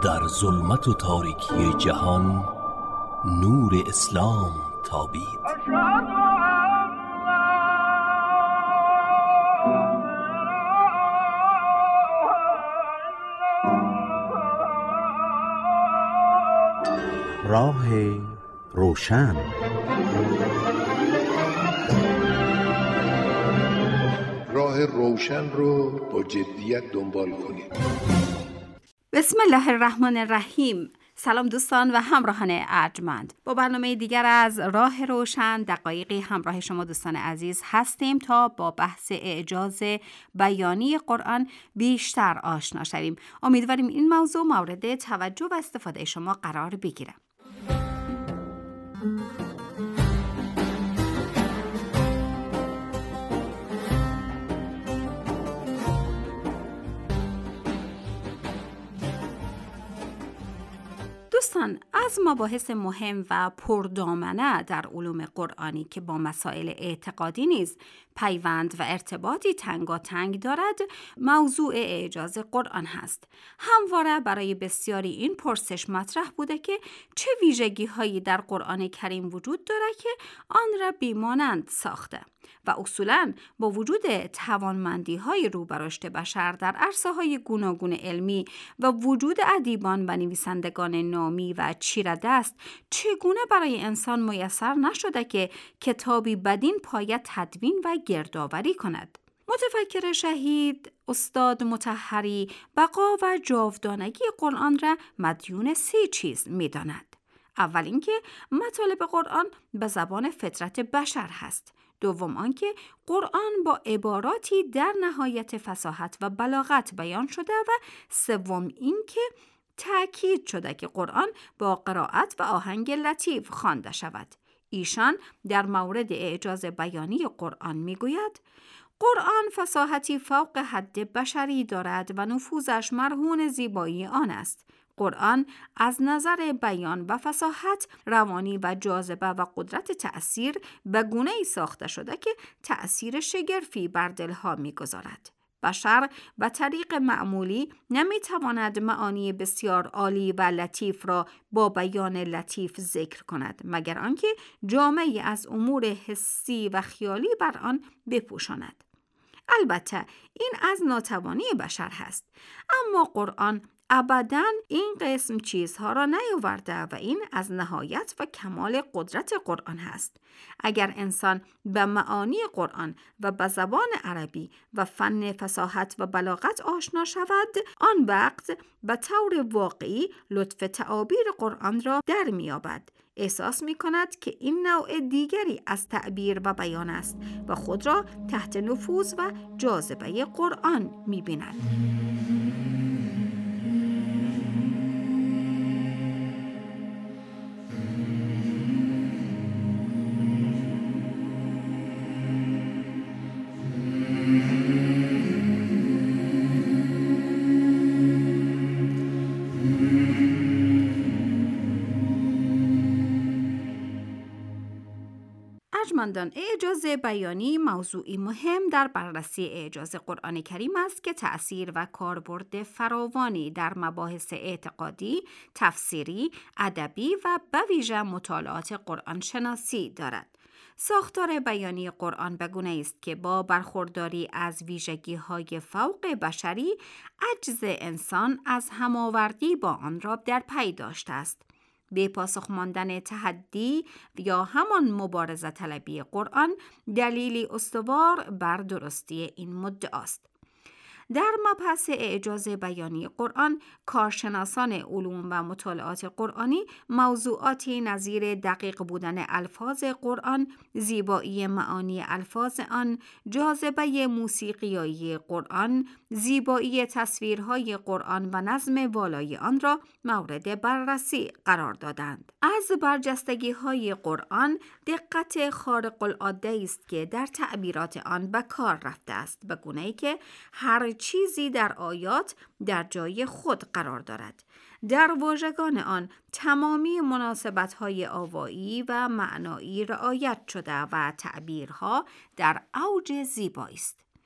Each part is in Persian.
در ظلمت و تاریکی جهان نور اسلام تابید. راه روشن. راه روشن رو با جدیت دنبال کنید. بسم الله الرحمن الرحیم. سلام دوستان و همراهان ارجمند. با برنامه دیگر از راه روشن دقایقی همراه شما دوستان عزیز هستیم تا با بحث اعجاز بیانی قرآن بیشتر آشنا شویم. امیدواریم این موضوع مورد توجه و استفاده شما قرار بگیره. دوستان، از مباحث مهم و پردامنه در علوم قرآنی که با مسائل اعتقادی نیز پیوند و ارتباطی تنگاتنگ دارد، موضوع اعجاز قرآن هست. همواره برای بسیاری این پرسش مطرح بوده که چه ویژگی هایی در قرآن کریم وجود دارد که آن را بیمانند ساخته و اصولاً با وجود توانمندی های روبرشت بشر در عرصه های گوناگون علمی و وجود ادیبان و نویسندگان نامی و چیره‌دست، چگونه برای انسان میسر نشده که کتابی بدین پایه تدوین و گردآوری کند؟ متفکر شهید استاد مطهری بقا و جاودانگی قرآن را مدیون 3 چیز می‌داند. اول اینکه مطالب قرآن به زبان فطرت بشر هست. دوم آنکه قرآن با عباراتی در نهایت فصاحت و بلاغت بیان شده و سوم اینکه تأکید شده که قرآن با قرائت و آهنگ لطیف خوانده شود. ایشان در مورد اعجاز بیانی قرآن میگوید: قرآن فصاحتی فوق حد بشری دارد و نفوذش مرهون زیبایی آن است. قرآن از نظر بیان و فصاحت، روانی و جاذبه و قدرت تأثیر به گونه‌ای ساخته شده که تأثیر شگرفی بر دلها می‌گذارد. بشر به طریق معمولی نمی‌تواند معانی بسیار عالی و لطیف را با بیان لطیف ذکر کند مگر آنکه جامه‌ای از امور حسی و خیالی بر آن بپوشاند. البته این از ناتوانی بشر هست، اما قرآن ابداً این قسم چیزها را نیاورده و این از نهایت و کمال قدرت قرآن هست. اگر انسان به معانی قرآن و به زبان عربی و فن فصاحت و بلاغت آشنا شود، آن وقت به طور واقعی لطف تعابیر قرآن را در می‌یابد. احساس می‌کند که این نوع دیگری از تعبیر و بیان است و خود را تحت نفوذ و جاذبه قرآن می‌بیند. ارجمندان، اعجاز بیانی موضوعی مهم در بررسی اعجاز قرآن کریم است که تأثیر و کاربرد فراوانی در مباحث اعتقادی، تفسیری، ادبی و به ویژه مطالعات قرآن شناسی دارد. ساختار بیانی قرآن به گونه‌ای است که با برخورداری از ویژگی‌های فوق بشری، عجز انسان از هماوردی با آن را در پی داشته است. به پاسخ ماندن تحدی یا همان مبارزه طلبی قرآن دلیلی استوار بر درستی این مدعا است. در مبحث اعجاز بیانی قرآن، کارشناسان علوم و مطالعات قرآنی موضوعاتی نظیر دقیق بودن الفاظ قرآن، زیبایی معانی الفاظ آن، جاذبه موسیقیایی قرآن، زیبایی تصویرهای قرآن و نظم والای آن را مورد بررسی قرار دادند. از برجستگی‌های قرآن دقت خارق العاده است که در تعبیرات آن به کار رفته است، به گونه‌ای که هر چیزی در آیات در جای خود قرار دارد. در واژگان آن تمامی مناسبت‌های آوایی و معنایی رعایت شده و تعبیرها در اوج زیبایی است.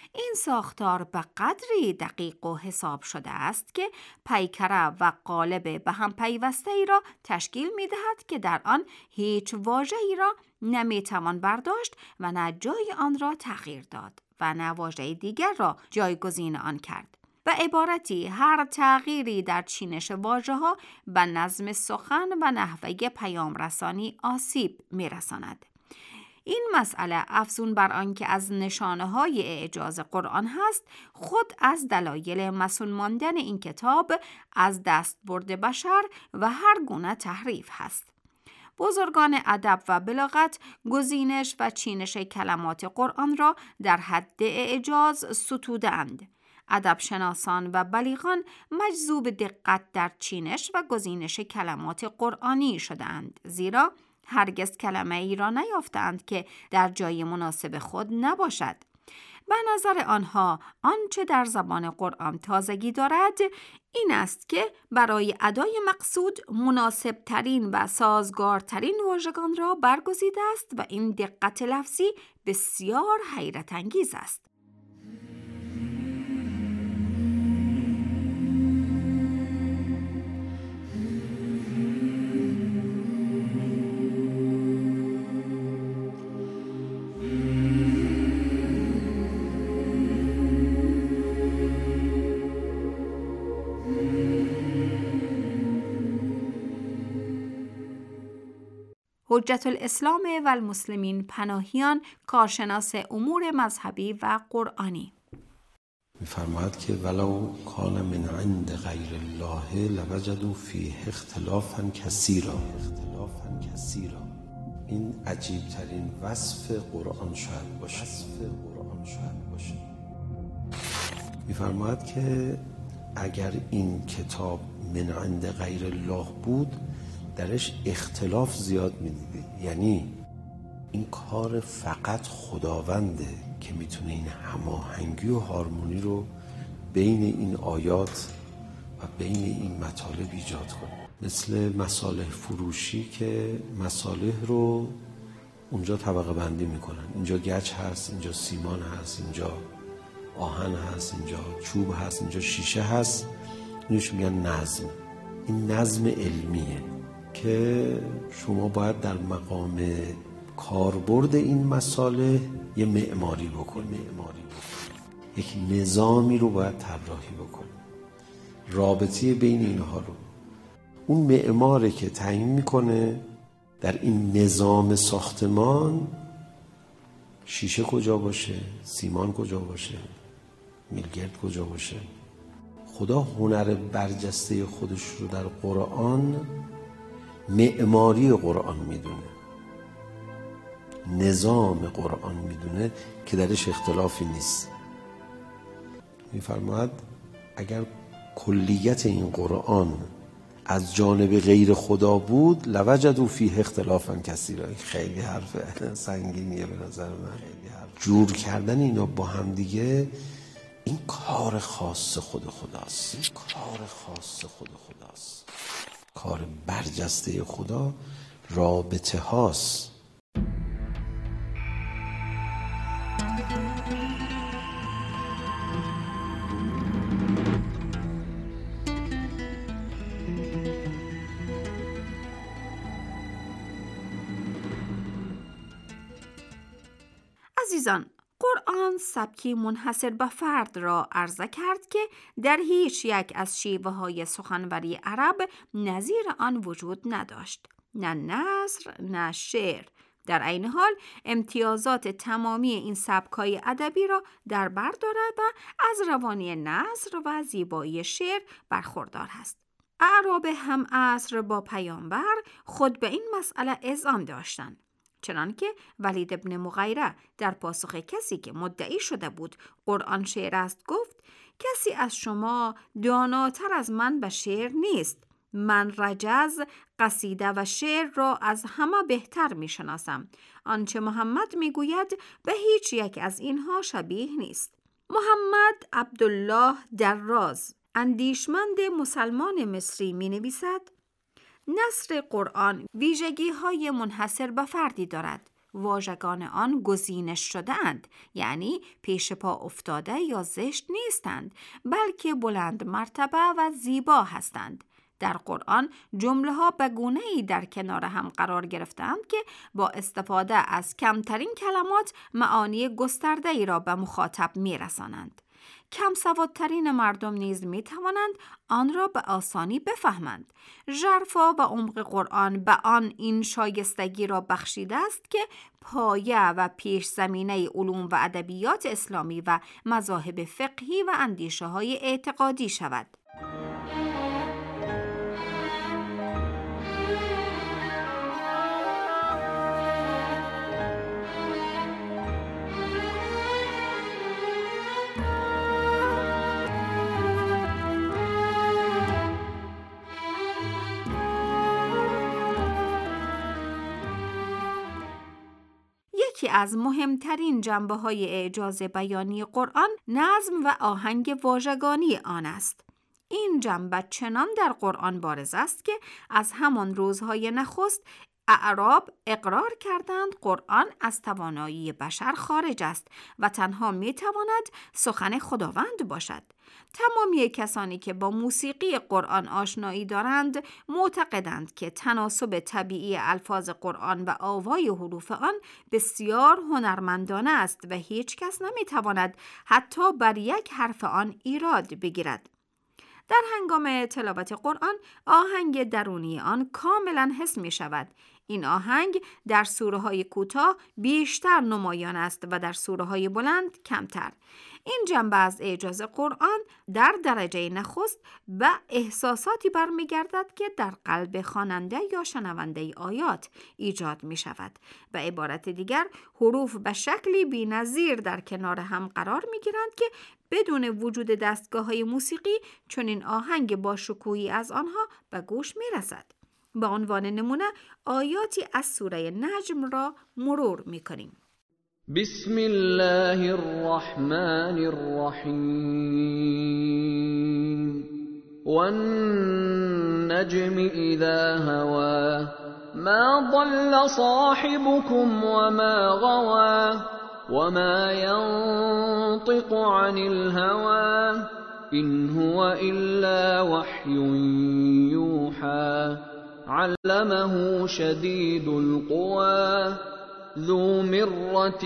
این ساختار به قدری دقیق و حساب شده است که پیکره و قالب به هم پیوسته ای را تشکیل می دهد که در آن هیچ واژه‌ای را نمی توان برداشت و نه جای آن را تغییر داد و نه واژه دیگر را جایگزین آن کرد. به عبارتی هر تغییری در چینش واژه‌ها به نظم سخن و نحوه پیام رسانی آسیب می رساند. این مسئله افزون بر آن که از نشانه‌های اعجاز قرآن هست، خود از دلایل مسئول ماندن این کتاب از دستبرد بشر و هر گونه تحریف هست. بزرگان ادب و بلاغت گزینش و چینش کلمات قرآن را در حد اعجاز ستوده‌اند. ادب شناسان و بلیغان مجذوب دقت در چینش و گزینش کلمات قرآنی شدند، زیرا هرگز کلمه ای را نیافتند که در جای مناسب خود نباشد. به نظر آنها آنچه در زبان قرآن تازگی دارد این است که برای ادای مقصود مناسب ترین و سازگارترین واژگان را برگزیده است و این دقت لفظی بسیار حیرت انگیز است. حجت الاسلام و المسلمین پناهیان، کارشناس امور مذهبی و قرآنی، می‌فرماید که ولو کان من عند غیر الله لوجدوا فیه اختلافا کثیرا. این عجیب ترین وصف قرآن شاید باشه. می‌فرماید که اگر این کتاب من عند غیر الله بود درش اختلاف زیاد می‌دیدی. یعنی این کار فقط خداونده که میتونه این هماهنگی و هارمونی رو بین این آیات و بین این مطالب ایجاد کنه. مثل مصالح فروشی که مصالح رو اونجا طبقه بندی میکنن. اینجا گچ هست، اینجا سیمان هست، اینجا آهن هست، اینجا چوب هست، اینجا شیشه هست. اینوش میگن نظم. این نظم علمیه که شما باید در مقام کاربرد این مصالح یه معماری بکنی. یک نظامی رو باید طراحی بکنی. رابطه بین اینها رو اون معماری که تعیین میکنه در این نظام ساختمان شیشه کجا باشه، سیمان کجا باشه، میلگرد کجا باشه. خدا هنر برجسته خودش رو در قرآن معماری قرآن میدونه، نظام قرآن میدونه که درش اختلافی نیست. میفرماید اگر کلیت این قرآن از جانب غیر خدا بود لوجدوا فیه اختلافا کثیرا. خیلی حرف سنگینیه به نظر من. جور کردن اینا با هم دیگه این کار خاص خود خداست. کار برجسته خدا رابطه هاست. عزیزان، قرآن سبکی منحصر به فرد را عرضه کرد که در هیچ یک از شیوه‌های سخنوری عرب نظیر آن وجود نداشت. نه نثر، نه شعر. در عین حال امتیازات تمامی این سبک‌های ادبی را در بر دارد و از روانی نثر و زیبایی شعر برخوردار است. اعراب هم عصر با پیامبر خود به این مسئله اذعان داشتند. چنانکه ولید ابن مغیره در پاسخ کسی که مدعی شده بود قرآن شعر است گفت: کسی از شما داناتر از من به شعر نیست. من رجز، قصیده و شعر را از همه بهتر می شناسم. آنچه محمد می گوید به هیچ یک از اینها شبیه نیست. محمد عبدالله دراز، اندیشمند مسلمان مصری می نویسد: نثر قرآن ویژگی‌های منحصر به فردی دارد. واژگان آن گزینش شده‌اند، یعنی پیش پا افتاده یا زشت نیستند، بلکه بلند مرتبه و زیبا هستند. در قرآن جمله ها به گونه‌ای در کنار هم قرار گرفتند که با استفاده از کمترین کلمات معانی گسترده‌ای را به مخاطب می‌رسانند. کم سوادترین مردم نیز می توانند آن را به آسانی بفهمند. ژرفا و عمق قرآن به آن این شایستگی را بخشیده است که پایه و پیش زمینه علوم و ادبیات اسلامی و مذاهب فقهی و اندیشه های اعتقادی شود. یکی از مهمترین جنبه‌های اعجاز بیانی قرآن نظم و آهنگ واژگانی آن است. این جنبه چنان در قرآن بارز است که از همان روزهای نخست اعراب اقرار کردند قرآن از توانایی بشر خارج است و تنها می‌تواند سخن خداوند باشد. تمامی کسانی که با موسیقی قرآن آشنایی دارند معتقدند که تناسب طبیعی الفاظ قرآن و آوای حروف آن بسیار هنرمندانه است و هیچ کس نمی‌تواند حتی بر یک حرف آن ایراد بگیرد. در هنگام تلاوت قرآن آهنگ درونی آن کاملا حس می شود. این آهنگ در سوره‌های کوتاه بیشتر نمایان است و در سوره‌های بلند کمتر. این جنبه از اعجاز قرآن در درجه نخست به احساساتی برمیگردد که در قلب خواننده یا شنونده آیات ایجاد می شود. به عبارت دیگر حروف به شکلی بی‌نظیر در کنار هم قرار می گیرند که بدون وجود دستگاه‌های موسیقی چنین آهنگ با شکوهی از آنها به گوش می رسد. به عنوان نمونه آیاتی از سوره نجم را مرور می کنیم. بسم الله الرحمن الرحیم والنجم اذا هوا ما ضل صاحبكم وما غوا وما ينطق عن الهوى إن هو إلا وحي يوحى علمه شديد القوى ذو مرة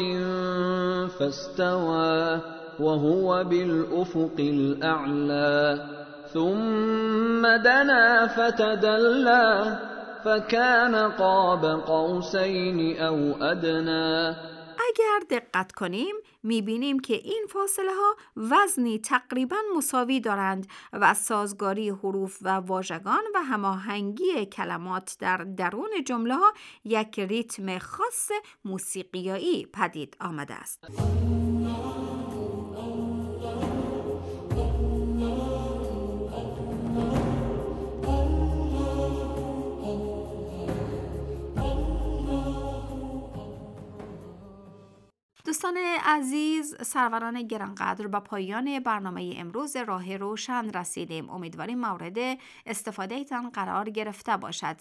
فاستوى وهو بالأفق الأعلى ثم دنا فتدلى فكان قاب قوسين أو أدنى. اگر دقت کنیم میبینیم که این فاصله ها وزنی تقریباً مساوی دارند و از سازگاری حروف و واژگان و هماهنگی کلمات در درون جمله ها یک ریتم خاص موسیقیایی پدید آمده است. دوستان عزیز، سروران گرانقدر، به پایان برنامه امروز راه روشن رسیدیم. امیدواریم مورد استفاده ایتان قرار گرفته باشد.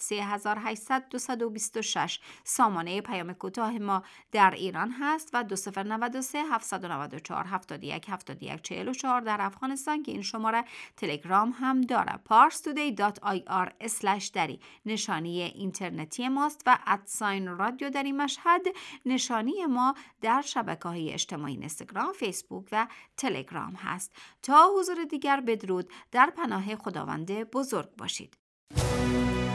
3800 سامانه پیام کوتاه ما در ایران هست و 2093 794 71 71 44 در افغانستان که این شماره تلگرام هم داره. parstoday.ir/dari نشانی اینترنتی ماست و @رادیو دری مشهد نشانی ما در شبکه‌های اجتماعی اینستاگرام، فیسبوک و تلگرام هست. تا حضور دیگر بدرود، در پناه خداوند بزرگ باشید.